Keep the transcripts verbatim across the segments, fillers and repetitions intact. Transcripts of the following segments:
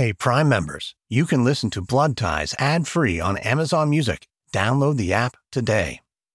Hey, Prime members, you can listen to Blood Ties ad-free on Amazon Music. Download the app today.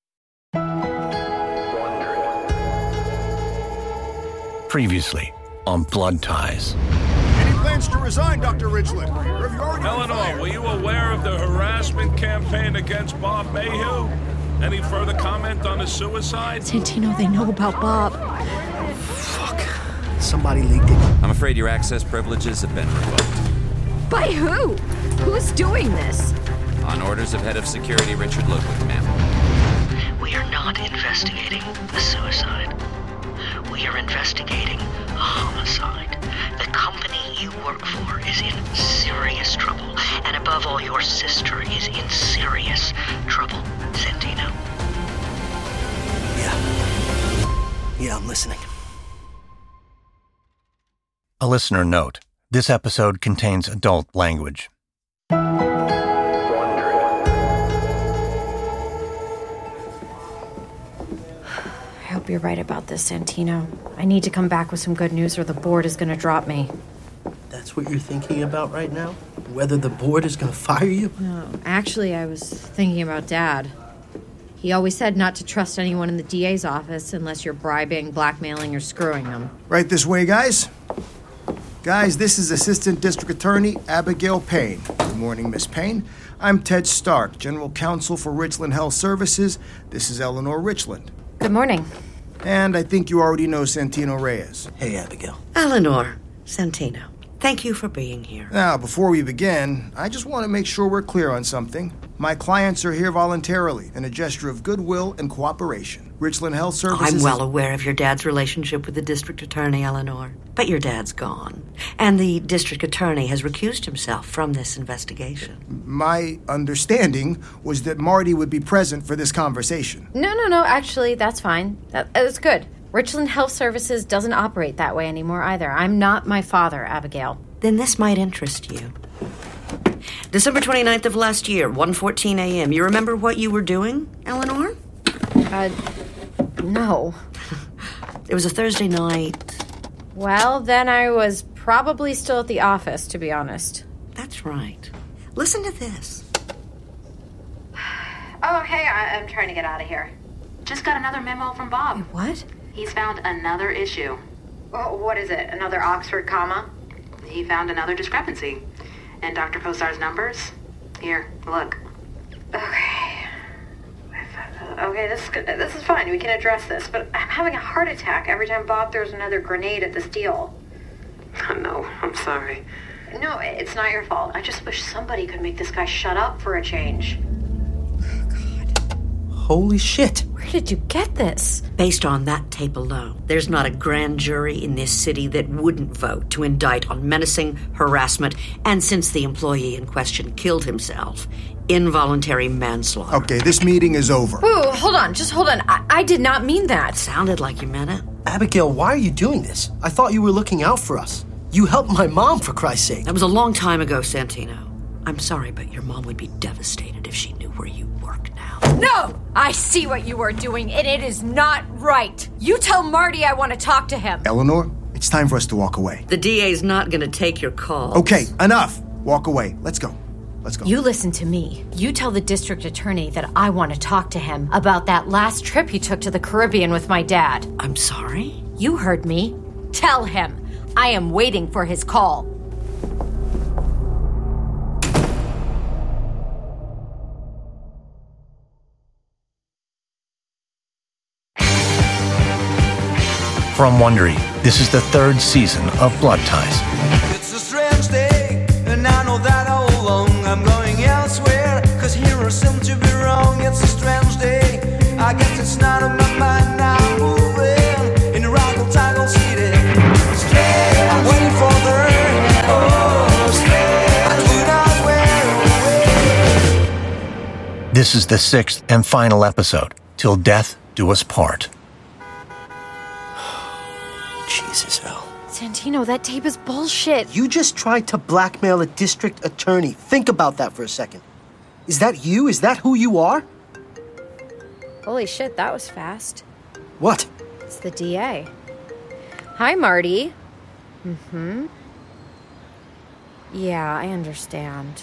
Previously on Blood Ties. Any plans to resign, Doctor Ridgeland? Or have you already Eleanor, were you aware of the harassment campaign against Bob Mayhew? Any further comment on the suicide? Santino, they know about Bob. Fuck. Somebody leaked it. I'm afraid your access privileges have been revoked. By who? Who's doing this? On orders of Head of Security Richard Ludwig, ma'am. We are not investigating a suicide. We are investigating a homicide. The company you work for is in serious trouble. And above all, your sister is in serious trouble, Santino. Yeah. Yeah, I'm listening. A listener note. This episode contains adult language. I hope you're right about this, Santino. I need to come back with some good news or the board is going to drop me. That's what you're thinking about right now? Whether the board is going to fire you? No, actually, I was thinking about Dad. He always said not to trust anyone in the D A's office unless you're bribing, blackmailing, or screwing them. Right this way, guys. Guys, this is Assistant District Attorney Abigail Payne. Good morning, Miss Payne. I'm Ted Stark, General Counsel for Richland Health Services. This is Eleanor Richland. Good morning. And I think you already know Santino Reyes. Hey, Abigail. Eleanor Santino, thank you for being here. Now, before we begin, I just want to make sure we're clear on something. My clients are here voluntarily in a gesture of goodwill and cooperation. Richland Health Services... I'm well aware of your dad's relationship with the district attorney, Eleanor. But your dad's gone. And the district attorney has recused himself from this investigation. My understanding was that Marty would be present for this conversation. No, no, no. Actually, that's fine. That, that's good. Richland Health Services doesn't operate that way anymore either. I'm not my father, Abigail. Then this might interest you. December twenty-ninth of last year, one fourteen a.m. You remember what you were doing, Eleanor? Uh, no. It was a Thursday night. Well, then I was probably still at the office, to be honest. That's right. Listen to this. Oh, hey, I- I'm trying to get out of here. Just got another memo from Bob. Wait, what? He's found another issue. Oh, what is it? Another Oxford comma? He found another discrepancy. And Doctor Posar's numbers? Here, look. Okay. Okay, this is good. This is fine. We can address this. But I'm having a heart attack every time Bob throws another grenade at this deal. No, I'm sorry. No, it's not your fault. I just wish somebody could make this guy shut up for a change. Holy shit. Where did you get this? Based on that tape alone, there's not a grand jury in this city that wouldn't vote to indict on menacing, harassment, and since the employee in question killed himself, involuntary manslaughter. Okay, this meeting is over. Whoa, hold on. Just hold on. I, I did not mean that. Sounded like you meant it. Abigail, why are you doing this? I thought you were looking out for us. You helped my mom, for Christ's sake. That was a long time ago, Santino. I'm sorry, but your mom would be devastated if she knew where you work now. No! I see what you are doing, and it is not right. You tell Marty I want to talk to him. Eleanor, it's time for us to walk away. The D A's not going to take your call. Okay, enough. Walk away. Let's go. Let's go. You listen to me. You tell the district attorney that I want to talk to him about that last trip he took to the Caribbean with my dad. I'm sorry? You heard me. Tell him. I am waiting for his call. From Wondery, this is the third season of Blood Ties. It's a strange day, and I know that all along I'm going elsewhere, cause heroes seem to be wrong. It's a strange day, I guess it's not on my mind now. Moving in a raggle taggle city. Strange, I'm waiting for the rain. Oh, strange, I do not wear away. This is the sixth and final episode, Till Death Do Us Part. Jesus, hell. Santino, that tape is bullshit. You just tried to blackmail a district attorney. Think about that for a second. Is that you? Is that who you are? Holy shit, that was fast. What? It's the D A. Hi, Marty. Mm-hmm. Yeah, I understand.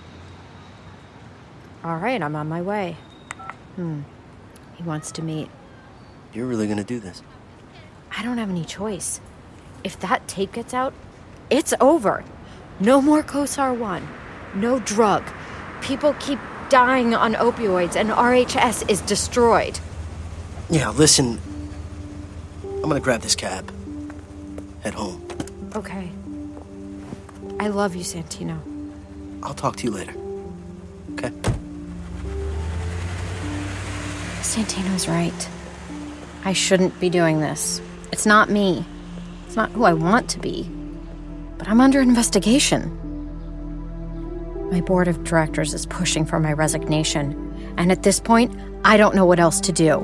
All right, I'm on my way. Hmm. He wants to meet. You're really gonna do this? I don't have any choice. If that tape gets out, it's over. No more Kosar one. No drug. People keep dying on opioids, and R H S is destroyed. Yeah, listen. I'm gonna grab this cab. Head home. Okay. I love you, Santino. I'll talk to you later. Okay? Santino's right. I shouldn't be doing this. It's not me. It's not who I want to be. But I'm under investigation. My board of directors is pushing for my resignation, and at this point, I don't know what else to do.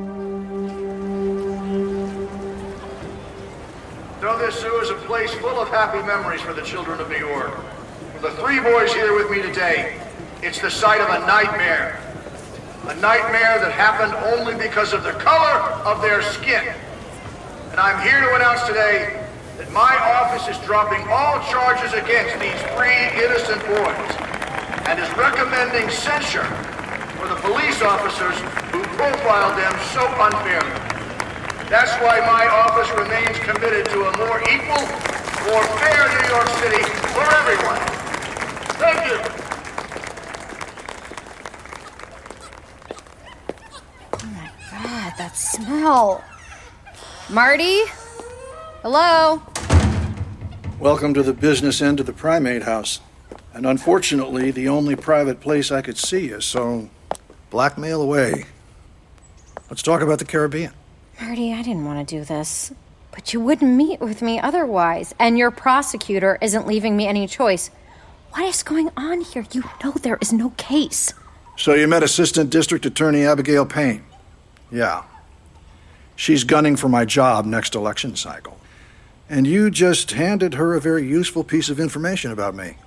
Know this zoo is a place full of happy memories for the children of New York. For the three boys here with me today, it's the site of a nightmare. A nightmare that happened only because of the color of their skin. And I'm here to announce today that my office is dropping all charges against these three innocent boys and is recommending censure for the police officers who profiled them so unfairly. That's why my office remains committed to a more equal, more fair New York City for everyone. Thank you. Oh my God, that smell. Marty? Hello? Welcome to the business end of the Primate House. And unfortunately, the only private place I could see you, so blackmail away. Let's talk about the Caribbean. Marty, I didn't want to do this. But you wouldn't meet with me otherwise, and your prosecutor isn't leaving me any choice. What is going on here? You know there is no case. So you met Assistant District Attorney Abigail Payne? Yeah. She's gunning for my job next election cycle. And you just handed her a very useful piece of information about me.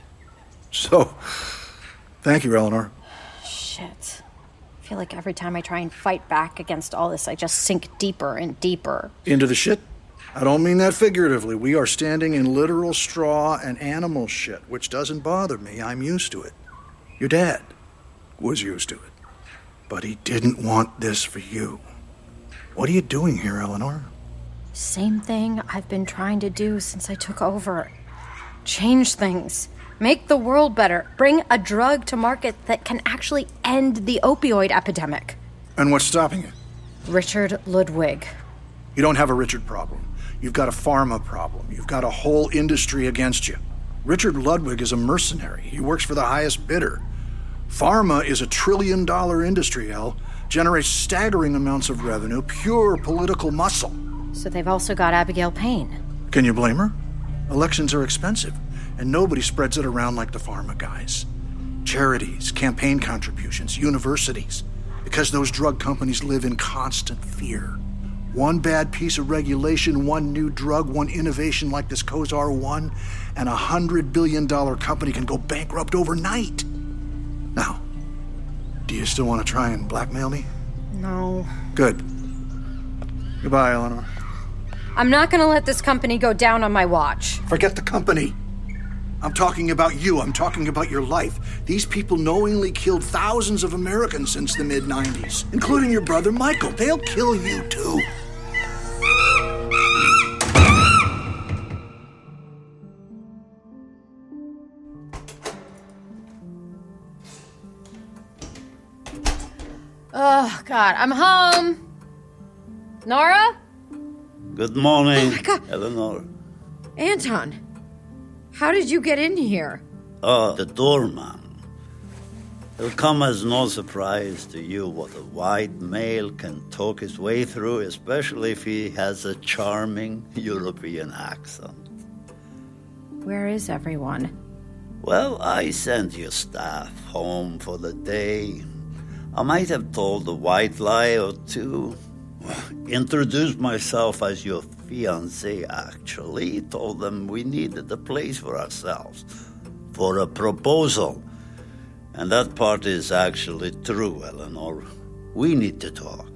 So, thank you, Eleanor. Shit. I feel like every time I try and fight back against all this, I just sink deeper and deeper. Into the shit? I don't mean that figuratively. We are standing in literal straw and animal shit, which doesn't bother me. I'm used to it. Your dad was used to it. But he didn't want this for you. What are you doing here, Eleanor? Same thing I've been trying to do since I took over. Change things. Make the world better. Bring a drug to market that can actually end the opioid epidemic. And what's stopping you? Richard Ludwig. You don't have a Richard problem. You've got a pharma problem. You've got a whole industry against you. Richard Ludwig is a mercenary. He works for the highest bidder. Pharma is a trillion-dollar industry, El. Generates staggering amounts of revenue, pure political muscle. So they've also got Abigail Payne. Can you blame her? Elections are expensive, and nobody spreads it around like the pharma guys. Charities, campaign contributions, universities. Because those drug companies live in constant fear. One bad piece of regulation, one new drug, one innovation like this Kosar one, and a hundred billion dollar company can go bankrupt overnight. Now, do you still want to try and blackmail me? No. Good. Goodbye, Eleanor. I'm not going to let this company go down on my watch. Forget the company. I'm talking about you. I'm talking about your life. These people knowingly killed thousands of Americans since the mid nineties, including your brother Michael. They'll kill you, too. Oh, God, I'm home. Nora? Good morning, oh my God. Eleanor. Anton, how did you get in here? Oh, the doorman. It'll come as no surprise to you what a white male can talk his way through, especially if he has a charming European accent. Where is everyone? Well, I sent your staff home for the day. I might have told a white lie or two. Introduced myself as your fiancé, actually. Told them we needed a place for ourselves. For a proposal. And that part is actually true, Eleanor. We need to talk.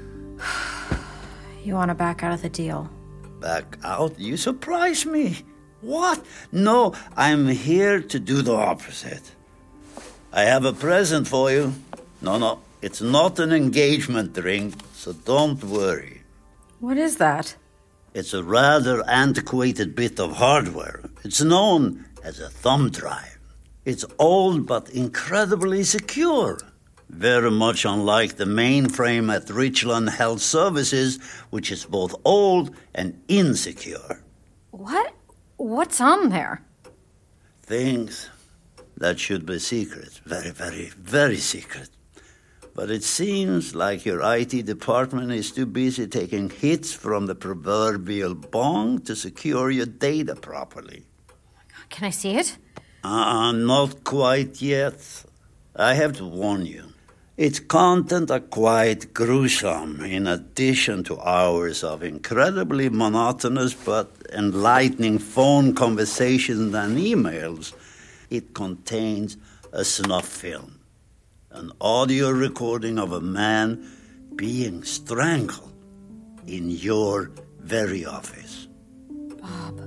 You want to back out of the deal? Back out? You surprise me. What? No, I'm here to do the opposite. I have a present for you. No, no, it's not an engagement ring, so don't worry. What is that? It's a rather antiquated bit of hardware. It's known as a thumb drive. It's old but incredibly secure. Very much unlike the mainframe at Richland Health Services, which is both old and insecure. What? What's on there? Things that should be secret. Very, very, very secret. But it seems like your I T department is too busy taking hits from the proverbial bong to secure your data properly. Can I see it? Uh, not quite yet. I have to warn you. Its content are quite gruesome, in addition to hours of incredibly monotonous but enlightening phone conversations and emails. It contains a snuff film, an audio recording of a man being strangled in your very office. Bob,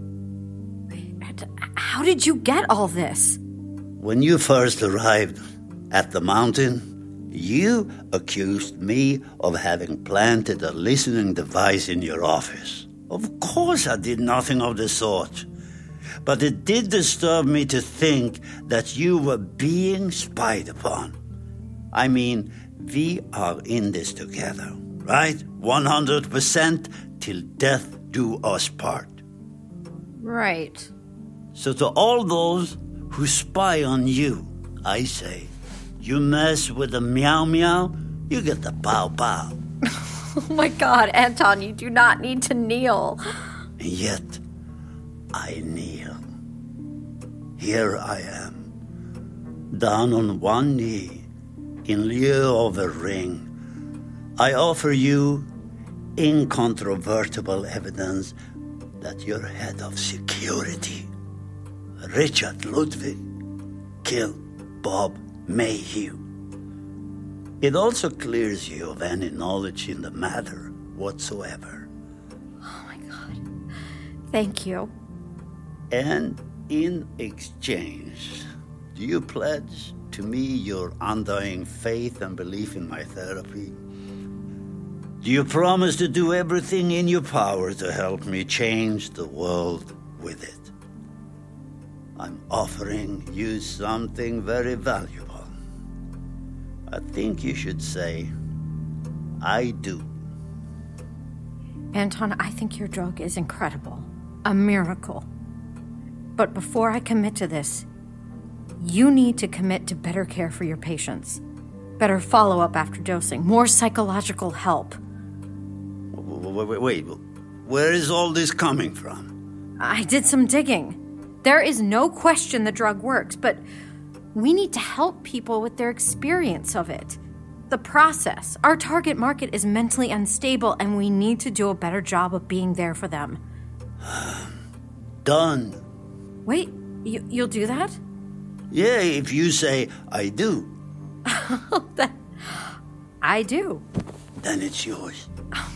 how did you get all this? When you first arrived at the mountain, you accused me of having planted a listening device in your office. Of course I did nothing of the sort. But it did disturb me to think that you were being spied upon. I mean, we are in this together, right? one hundred percent till death do us part. Right. So to all those who spy on you, I say, you mess with the meow meow, you get the pow pow. Oh my God, Anton, you do not need to kneel. And yet, I kneel. Here I am, down on one knee, in lieu of a ring. I offer you incontrovertible evidence that your head of security, Richard Ludwig, killed Bob Mayhew. It also clears you of any knowledge in the matter whatsoever. Oh my God. Thank you. And in exchange, do you pledge to me your undying faith and belief in my therapy? Do you promise to do everything in your power to help me change the world with it? I'm offering you something very valuable. I think you should say, I do. Anton, I think your drug is incredible. A miracle. But before I commit to this, you need to commit to better care for your patients. Better follow-up after dosing. More psychological help. Wait, wait, wait. Where is all this coming from? I did some digging. There is no question the drug works, but we need to help people with their experience of it. The process. Our target market is mentally unstable, and we need to do a better job of being there for them. Done. Wait, you, you'll do that? Yeah, if you say, I do. That, I do. Then it's yours.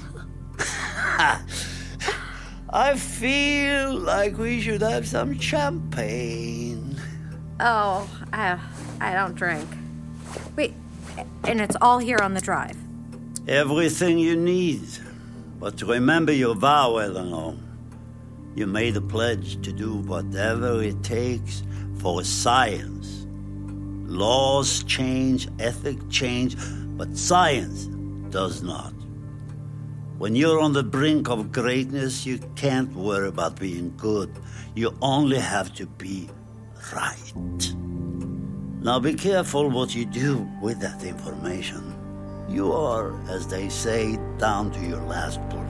I feel like we should have some champagne. Oh, I, I don't drink. Wait, and it's all here on the drive? Everything you need. But remember your vow, Eleanor. You made a pledge to do whatever it takes for science. Laws change, ethics change, but science does not. When you're on the brink of greatness, you can't worry about being good. You only have to be right. Now be careful what you do with that information. You are, as they say, down to your last bullet.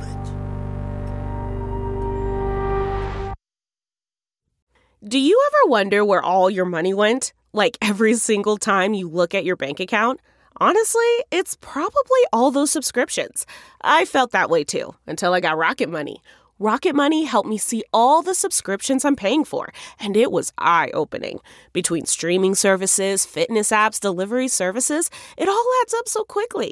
Do you ever wonder where all your money went? Like every single time you look at your bank account? Honestly, it's probably all those subscriptions. I felt that way too, until I got Rocket Money. Rocket Money helped me see all the subscriptions I'm paying for, and it was eye-opening. Between streaming services, fitness apps, delivery services, it all adds up so quickly.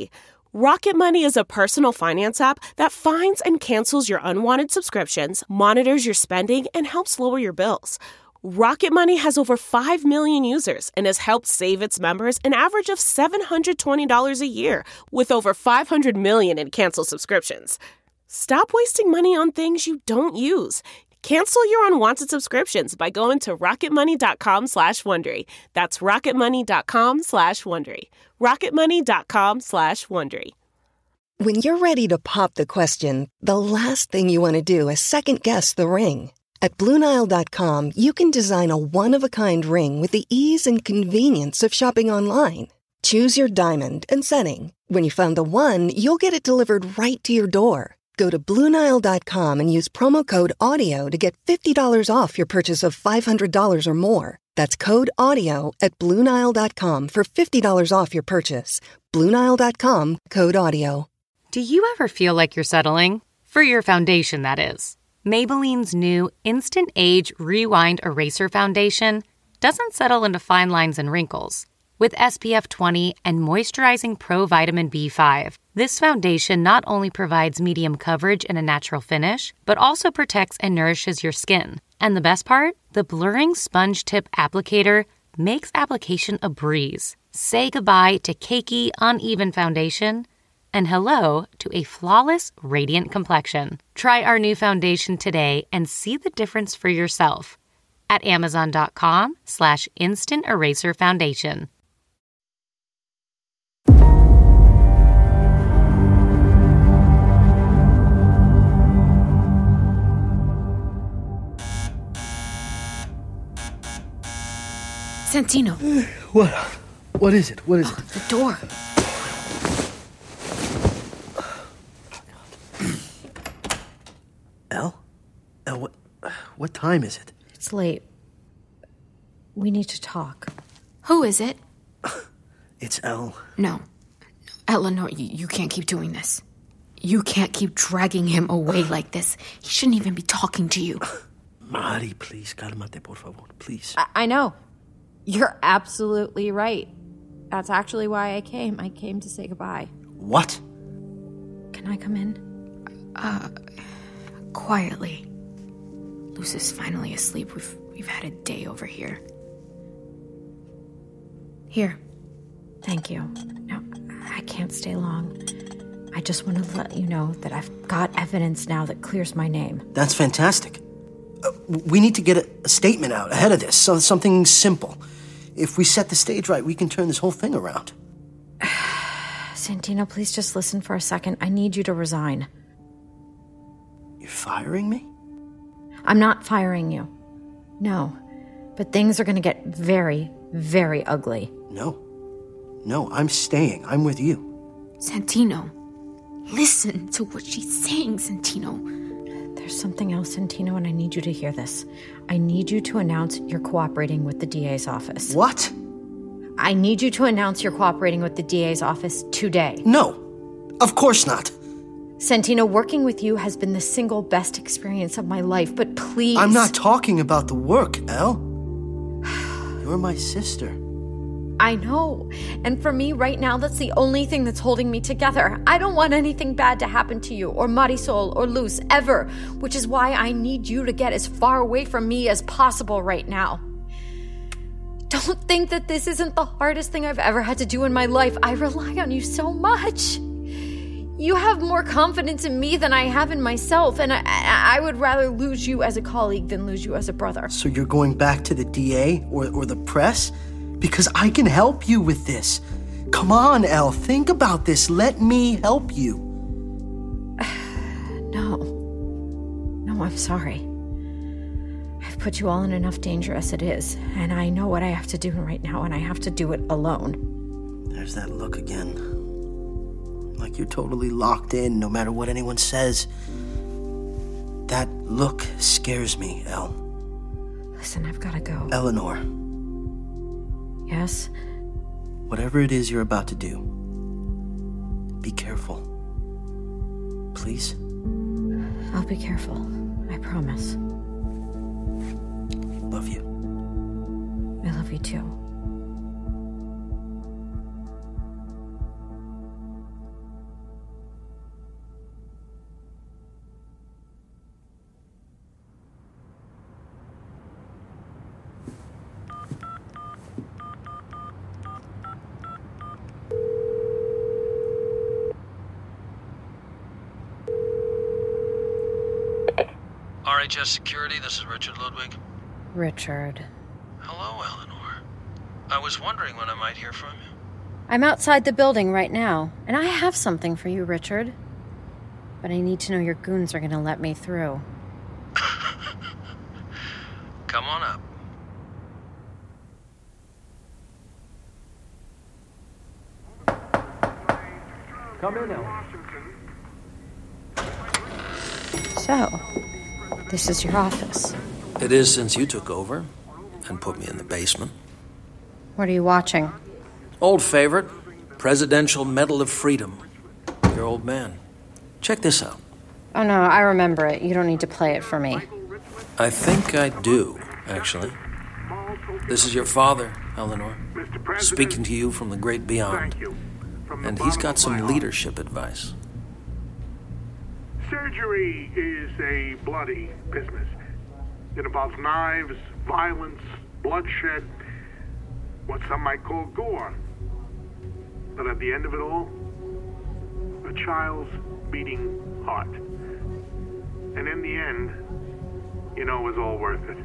Rocket Money is a personal finance app that finds and cancels your unwanted subscriptions, monitors your spending, and helps lower your bills. Rocket Money has over five million users and has helped save its members an average of seven hundred twenty dollars a year, with over five hundred million in canceled subscriptions. Stop wasting money on things you don't use. Cancel your unwanted subscriptions by going to rocketmoney.com slash Wondery. That's rocketmoney.com slash Wondery. rocketmoney.com slash Wondery. When you're ready to pop the question, the last thing you want to do is second-guess the ring. At Blue Nile dot com, you can design a one-of-a-kind ring with the ease and convenience of shopping online. Choose your diamond and setting. When you find the one, you'll get it delivered right to your door. Go to Blue Nile dot com and use promo code AUDIO to get fifty dollars off your purchase of five hundred dollars or more. That's code AUDIO at Blue Nile dot com for fifty dollars off your purchase. Blue Nile dot com, code AUDIO. Do you ever feel like you're settling? For your foundation, that is. Maybelline's new Instant Age Rewind Eraser Foundation doesn't settle into fine lines and wrinkles. With S P F twenty and moisturizing Pro Vitamin B five, this foundation not only provides medium coverage and a natural finish, but also protects and nourishes your skin. And the best part? The blurring sponge tip applicator makes application a breeze. Say goodbye to cakey, uneven foundation and hello to a flawless, radiant complexion. Try our new foundation today and see the difference for yourself at amazon.com slash instant eraser foundation. Santino. What? What is it? What is oh, it? The door. Elle? Elle, what, what time is it? It's late. We need to talk. Who is it? It's Elle. No. Eleanor, you, you can't keep doing this. You can't keep dragging him away like this. He shouldn't even be talking to you. Mari, please, cálmate, por favor, please. I, I know. You're absolutely right. That's actually why I came. I came to say goodbye. What? Can I come in? Uh, quietly. Luz is finally asleep. We've we've had a day over here. Here. Thank you. No, I can't stay long. I just want to let you know that I've got evidence now that clears my name. That's fantastic. Uh, we need to get a, a statement out ahead of this, so something simple. If we set the stage right, we can turn this whole thing around. Santino, please just listen for a second. I need you to resign. You're firing me? I'm not firing you. No. But things are going to get very, very ugly. No. No, I'm staying. I'm with you. Santino, listen to what she's saying, Santino. There's something else, Santino, and I need you to hear this. I need you to announce you're cooperating with the D A's office. What? I need you to announce you're cooperating with the D A's office today. No, of course not. Santino, working with you has been the single best experience of my life, but please... I'm not talking about the work, Elle. You're my sister. I know. And for me right now, that's the only thing that's holding me together. I don't want anything bad to happen to you, or Marisol, or Luz, ever, which is why I need you to get as far away from me as possible right now. Don't think that this isn't the hardest thing I've ever had to do in my life. I rely on you so much. You have more confidence in me than I have in myself, and I, I would rather lose you as a colleague than lose you as a brother. So you're going back to the D A or, or the press? Because I can help you with this. Come on, Elle, think about this. Let me help you. No. No, I'm sorry. I've put you all in enough danger as it is, and I know what I have to do right now, and I have to do it alone. There's that look again. Like you're totally locked in, no matter what anyone says. That look scares me, Elle. Listen, I've got to go. Eleanor. Yes? Whatever it is you're about to do, be careful. Please? I'll be careful. I promise. Love you. I love you too. H S Security, this is Richard Ludwig. Richard. Hello, Eleanor. I was wondering when I might hear from you. I'm outside the building right now, and I have something for you, Richard. But I need to know your goons are going to let me through. Come on up. Come in, Ellen. So, this is your office. It is since you took over and put me in the basement. What are you watching? Old favorite, Presidential Medal of Freedom. Your old man. Check this out. Oh no, I remember it. You don't need to play it for me. I think I do, actually. This is your father, Eleanor, speaking to you from the great beyond. And he's got some leadership advice. Surgery is a bloody business. It involves knives, violence, bloodshed, what some might call gore. But at the end of it all, a child's beating heart. And in the end, you know, it was all worth it.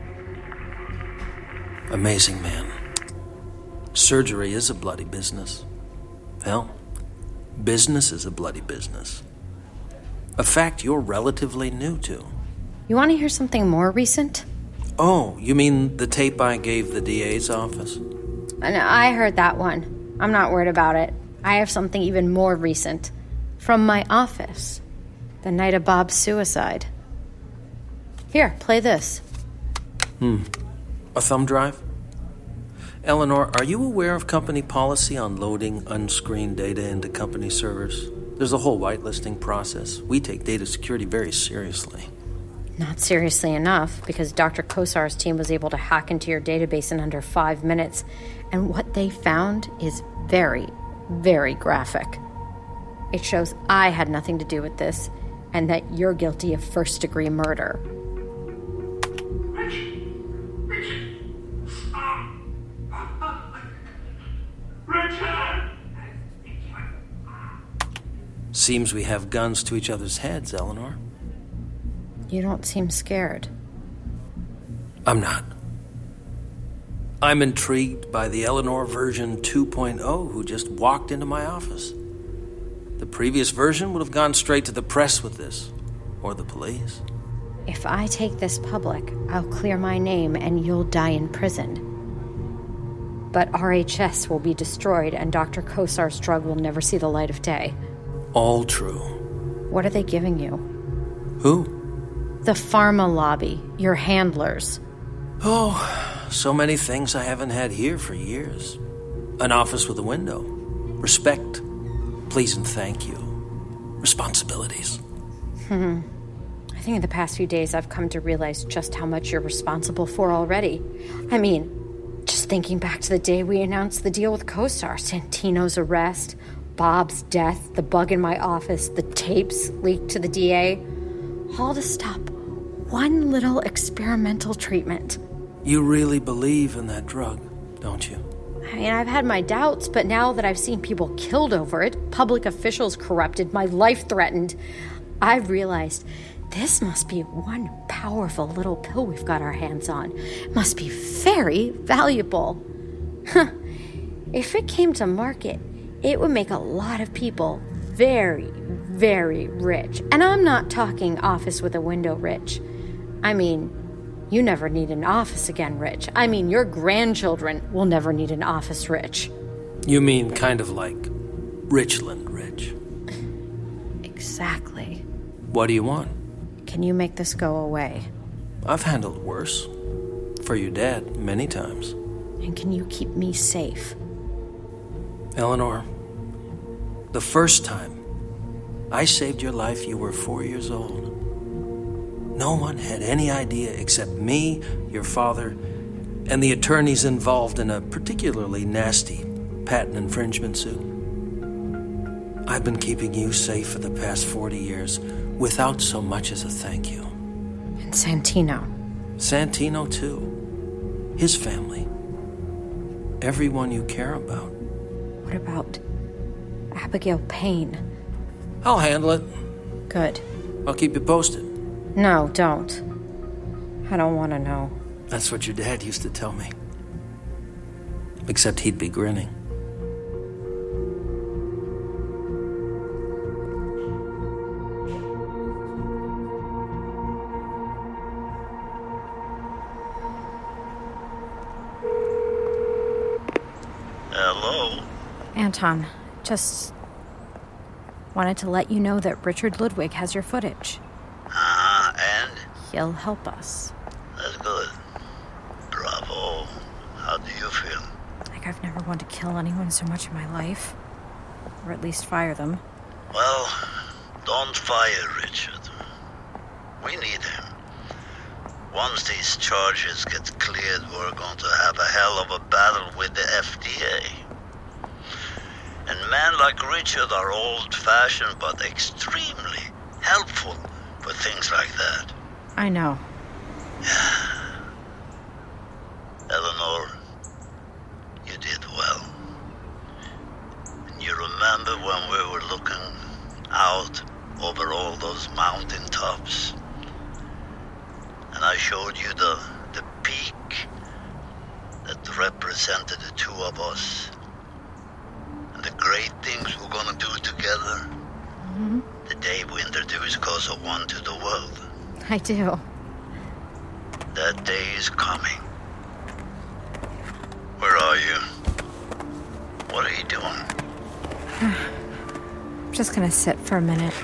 Amazing man. Surgery is a bloody business. Hell, business is a bloody business. A fact you're relatively new to. You want to hear something more recent? Oh, you mean the tape I gave the D A's office? And I heard that one. I'm not worried about it. I have something even more recent. From my office. The night of Bob's suicide. Here, play this. Hmm. A thumb drive? Eleanor, are you aware of company policy on loading unscreened data into company servers? There's a whole whitelisting process. We take data security very seriously. Not seriously enough, because Doctor Kosar's team was able to hack into your database in under five minutes, and what they found is very, very graphic. It shows I had nothing to do with this, and that you're guilty of first-degree murder. Richard! Seems we have guns to each other's heads, Eleanor. You don't seem scared. I'm not. I'm intrigued by the Eleanor version two point oh who just walked into my office. The previous version would have gone straight to the press with this, or the police. If I take this public, I'll clear my name and you'll die in prison. But R H S will be destroyed and Doctor Kosar's drug will never see the light of day. All true. What are they giving you? Who? The pharma lobby, your handlers. Oh, so many things I haven't had here for years. An office with a window. Respect. Please and thank you. Responsibilities. Hmm. I think in the past few days I've come to realize just how much you're responsible for already. I mean, just thinking back to the day we announced the deal with Kosar, Santino's arrest, Bob's death, the bug in my office, the tapes leaked to the D A. All to stop one little experimental treatment. You really believe in that drug, don't you? I mean, I've had my doubts, but now that I've seen people killed over it, public officials corrupted, my life threatened, I've realized this must be one powerful little pill we've got our hands on. It must be very valuable. Huh. If it came to market, it would make a lot of people very, very rich. And I'm not talking office with a window rich. I mean, you never need an office again rich. I mean, your grandchildren will never need an office rich. You mean kind of like Richland rich? Exactly. What do you want? Can you make this go away? I've handled worse. For your dad, many times. And can you keep me safe? Eleanor, the first time I saved your life, you were four years old. No one had any idea except me, your father, and the attorneys involved in a particularly nasty patent infringement suit. I've been keeping you safe for the past forty years without so much as a thank you. And Santino. Santino, too. His family. Everyone you care about. What about Abigail Payne? I'll handle it. Good. I'll keep you posted. No, don't. I don't want to know. That's what your dad used to tell me. Except he'd be grinning. Hello? Anton, just wanted to let you know that Richard Ludwig has your footage. Ah, uh, and? He'll help us. That's good. Bravo. How do you feel? Like I've never wanted to kill anyone so much in my life. Or at least fire them. Well, don't fire Richard. We need him. Once these charges get cleared, we're going to have a hell of a battle with the F D A. And men like Richard are old-fashioned but extremely helpful for things like that. I know. Eleanor, you did well. And you remember when we were looking out over all those mountain tops? And I showed you the, the peak that represented the two of us. And the great things we're gonna do together. Mm-hmm. The day we introduce Cosa One to the world. I do. That day is coming. Where are you? What are you doing? I'm just gonna sit for a minute.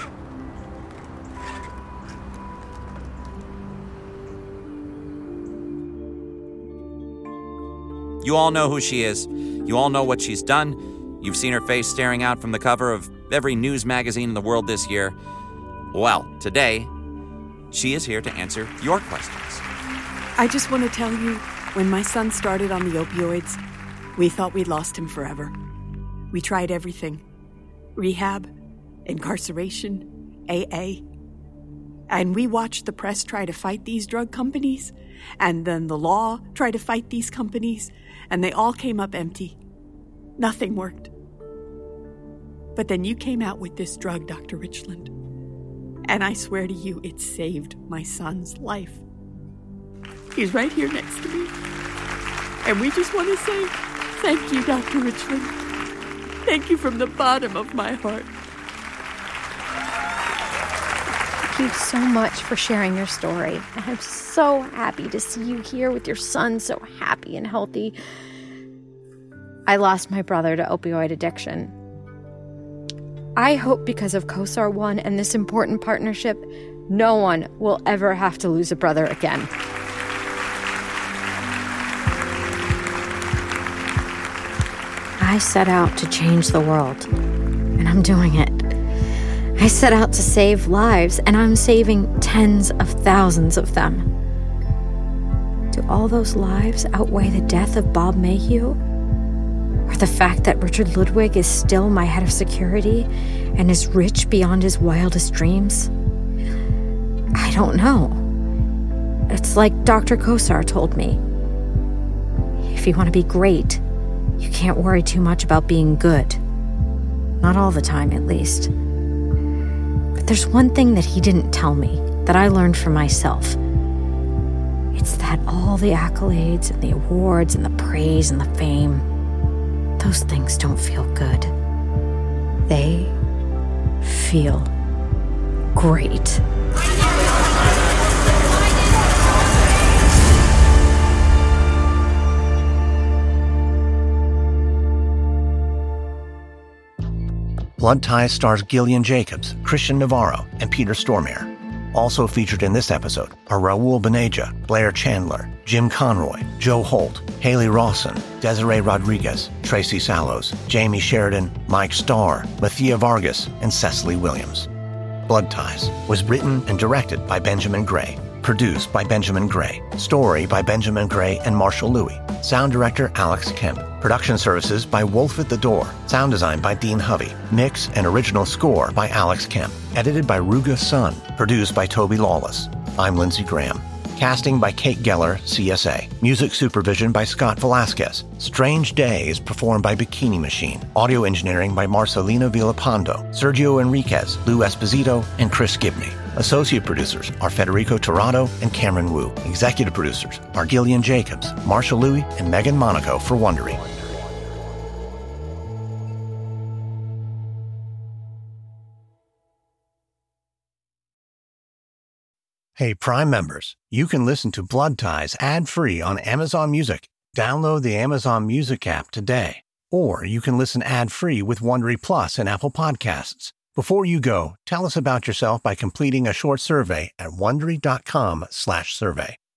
You all know who she is. You all know what she's done. You've seen her face staring out from the cover of every news magazine in the world this year. Well, today, she is here to answer your questions. I just want to tell you, when my son started on the opioids, we thought we'd lost him forever. We tried everything. Rehab, incarceration, A A. And we watched the press try to fight these drug companies, and then the law try to fight these companies, and they all came up empty. Nothing worked. But then you came out with this drug, Doctor Richland. And I swear to you, it saved my son's life. He's right here next to me. And we just want to say thank you, Doctor Richland. Thank you from the bottom of my heart. Thank you so much for sharing your story. And I'm so happy to see you here with your son, so happy and healthy. I lost my brother to opioid addiction. I hope because of COSAR One and this important partnership, no one will ever have to lose a brother again. I set out to change the world, and I'm doing it. I set out to save lives, and I'm saving tens of thousands of them. Do all those lives outweigh the death of Bob Mayhew? Or the fact that Richard Ludwig is still my head of security and is rich beyond his wildest dreams? I don't know. It's like Doctor Kosar told me. If you want to be great, you can't worry too much about being good. Not all the time, at least. But there's one thing that he didn't tell me, that I learned for myself. It's that all the accolades and the awards and the praise and the fame, those things don't feel good. They feel great. Blood Ties stars Gillian Jacobs, Christian Navarro, and Peter Stormare. Also featured in this episode are Raul Beneja, Blair Chandler, Jim Conroy, Joe Holt, Haley Rawson, Desiree Rodriguez, Tracy Sallows, Jamie Sheridan, Mike Starr, Mathia Vargas, and Cecily Williams. Blood Ties was written and directed by Benjamin Gray. Produced by Benjamin Gray. Story by Benjamin Gray and Marshall Louis. Sound director Alex Kemp. Production services by Wolf at the Door. Sound design by Dean Hovey. Mix and original score by Alex Kemp. Edited by Ruga Sun. Produced by Toby Lawless. I'm Lindsey Graham. Casting by Kate Geller, C S A. Music supervision by Scott Velasquez. Strange Day is performed by Bikini Machine. Audio engineering by Marcelino Villapando, Sergio Enriquez, Lou Esposito, and Chris Gibney. Associate producers are Federico Torrado and Cameron Wu. Executive producers are Gillian Jacobs, Marshall Louis, and Megan Monaco for Wondery. Hey, Prime members, you can listen to Blood Ties ad-free on Amazon Music. Download the Amazon Music app today. Or you can listen ad-free with Wondery Plus and Apple Podcasts. Before you go, tell us about yourself by completing a short survey at Wondery dot com slash survey.